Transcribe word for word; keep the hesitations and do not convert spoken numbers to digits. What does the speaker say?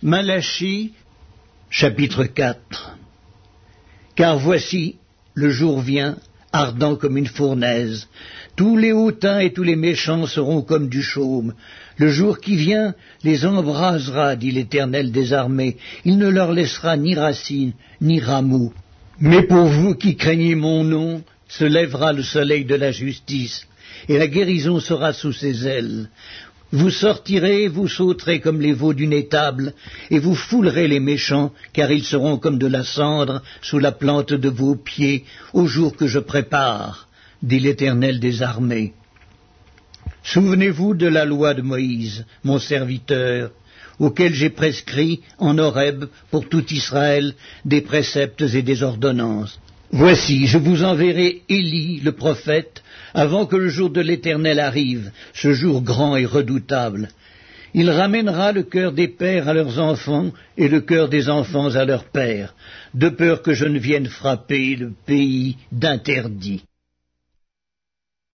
Malachie, chapitre quatre. Car voici, le jour vient, ardent comme une fournaise. Tous les hautains et tous les méchants seront comme du chaume. Le jour qui vient les embrasera, dit l'Éternel des armées. Il ne leur laissera ni racine, ni rameau. Mais pour vous qui craignez mon nom, se lèvera le soleil de la justice, et la guérison sera sous ses ailes. Vous sortirez, vous sauterez comme les veaux d'une étable, et vous foulerez les méchants, car ils seront comme de la cendre sous la plante de vos pieds, au jour que je prépare, dit l'Éternel des armées. Souvenez-vous de la loi de Moïse, mon serviteur, auquel j'ai prescrit en Horeb pour tout Israël des préceptes et des ordonnances. Voici, je vous enverrai Élie, le prophète, avant que le jour de l'Éternel arrive, ce jour grand et redoutable. Il ramènera le cœur des pères à leurs enfants et le cœur des enfants à leurs pères, de peur que je ne vienne frapper le pays d'interdit.